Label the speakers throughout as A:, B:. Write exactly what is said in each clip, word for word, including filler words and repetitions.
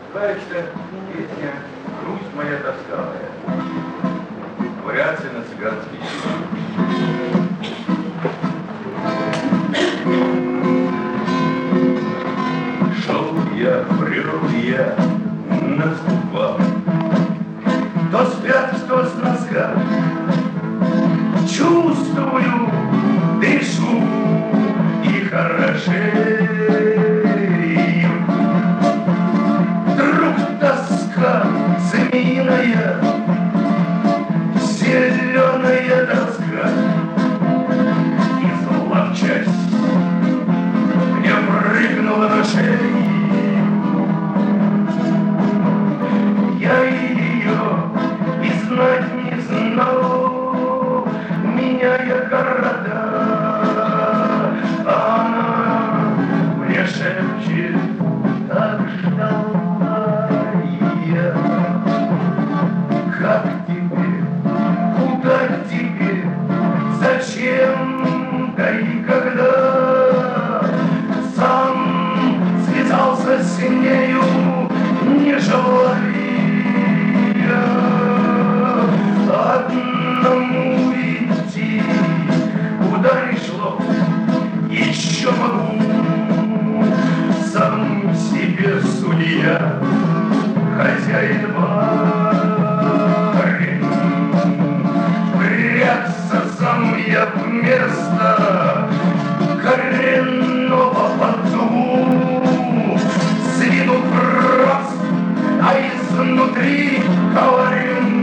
A: Дальше песня «Грусть моя тоскавая». Вариация на цыганский стих. Шел я, брел я, наступал, то спят, кто с носка. Чувствую, дышу и хорошею. Вдруг тоска змеиная, зеленая доска, и зловчасть мне прыгнула на шею. Я ее и знать не знал, меняя города, а она мне шепчет, так ждала я. Как тебе, куда тебе, зачем, да и когда? Сам связался с нею, не желая одному идти, куда ни шло, еще могу сам себе судья, хозяин барин. Прячься сам я в место коренного подзу, с виду прост, а изнутри коварен.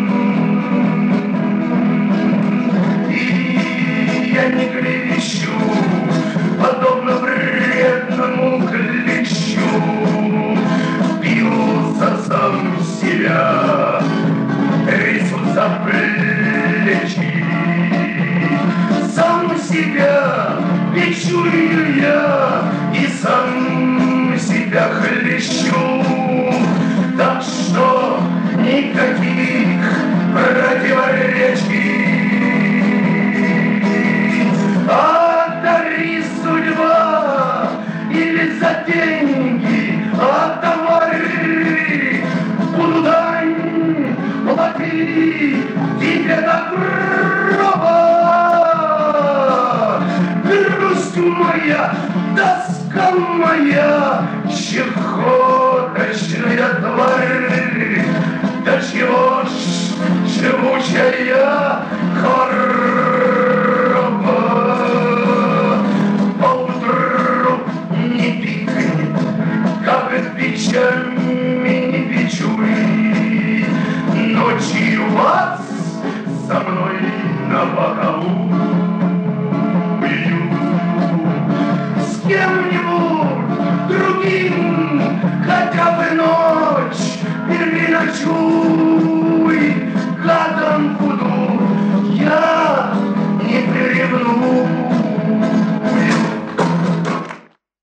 A: Я не клевещу, подобно вредному клещу, пью за сам себя, трясу за плечи. Сам себя бичую я и сам себя хлещу, так что никаких противоречий. Одари судьба или за деньги, а товары буду дань плати тебе до гроба. Грусть моя, тоска моя, чехоточная тварь, до чего ж живучая хвороба. Поутру не пикнет, как печами не печуй, ночью вас со мной на бокову.